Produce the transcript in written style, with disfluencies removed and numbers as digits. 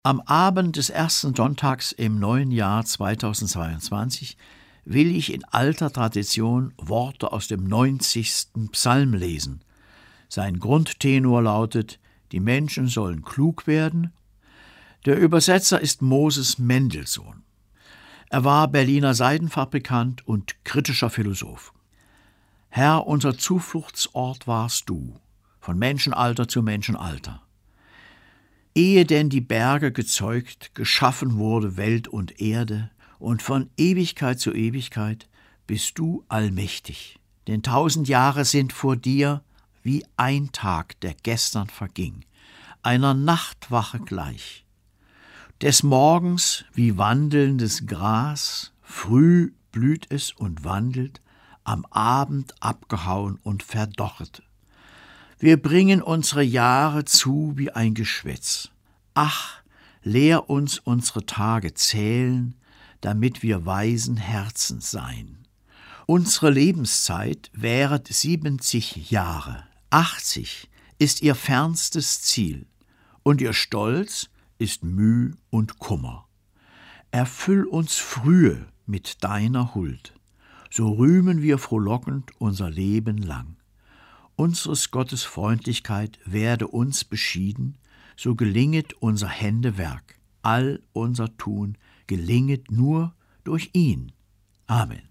Am Abend des ersten Sonntags im neuen Jahr 2022 will ich in alter Tradition Worte aus dem 90. Psalm lesen. Sein Grundtenor lautet: Die Menschen sollen klug werden. Der Übersetzer ist Moses Mendelssohn. Er war Berliner Seidenfabrikant und kritischer Philosoph. Herr, unser Zufluchtsort warst du, von Menschenalter zu Menschenalter. Ehe denn die Berge gezeugt, geschaffen wurde Welt und Erde, und von Ewigkeit zu Ewigkeit bist du allmächtig. Denn 1000 Jahre sind vor dir wie ein Tag, der gestern verging, einer Nachtwache gleich. Des Morgens wie wandelndes Gras, früh blüht es und wandelt, am Abend abgehauen und verdorrt. Wir bringen unsere Jahre zu wie ein Geschwätz. Ach, lehr uns unsere Tage zählen, damit wir weisen Herzens seien. Unsere Lebenszeit währet 70 Jahre, 80 ist ihr fernstes Ziel, und ihr Stolz ist Müh und Kummer. Erfüll uns frühe mit deiner Huld, so rühmen wir frohlockend unser Leben lang. Unseres Gottes Freundlichkeit werde uns beschieden, so gelinget unser Händewerk, all unser Tun gelinget nur durch ihn. Amen.